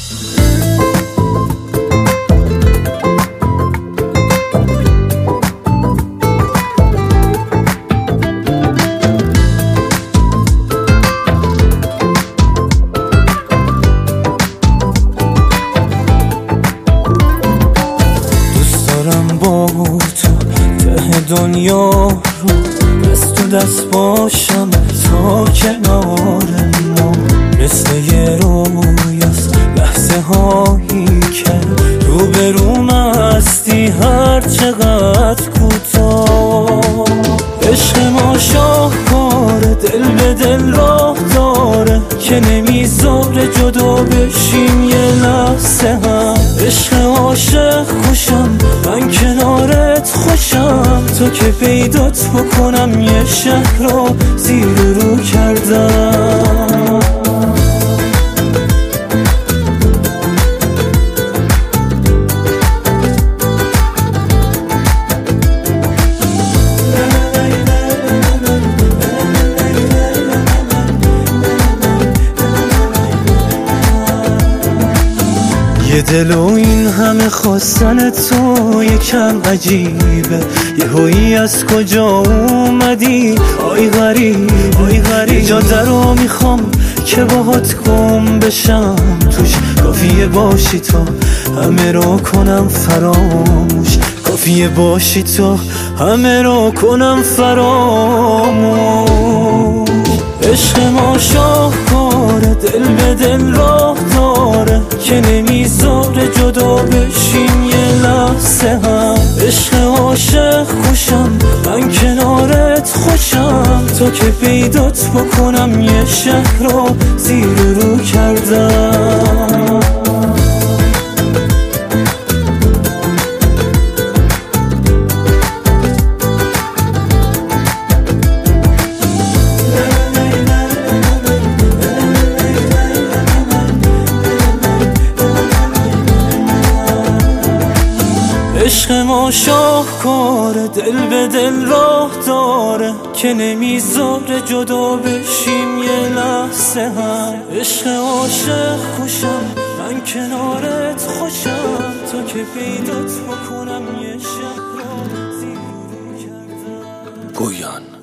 با تو ته دنیا رو دست تو دست باشم تا کنار ما، مثل یه رویاست لحظه هایی که روبروم هستی هر چقدر کوتاه. عشق ما شاهکاره، دل به دل راه داره که نمیذاره جدا بشیم یه لحظه هم. عشق عاشق خوشم، من کنارت خوشم، تو که پیدات بکنم یه شهر رو زیر رو کردم. یه دل و این همه خواستن تو یکم عجیبه، یه هویی از کجا اومدی آی غریب، آی غریب. جاده رو میخوام که باهات گم بشم توش، کافیه باشی تو همه رو کنم فراموش، کافیه باشی تو همه رو کنم فراموش. عشق ما شاهکاره، دل به دل راه داره که نمیذاره جدا بشیم یه لحظه هم. عشق عاشق خوشم، من کنارت خوشم، تو که پیدات بکنم یه شهر رو زیر رو کردم. عشق ما شاهکاره، دل به دل راه داره که نمیذاره جدا بشیم یه لحظه هم. عشق عاشق خوشم، من کنارت خوشم، تو که پیدات بکنم یه شهر رو زیر رو کردم. گویان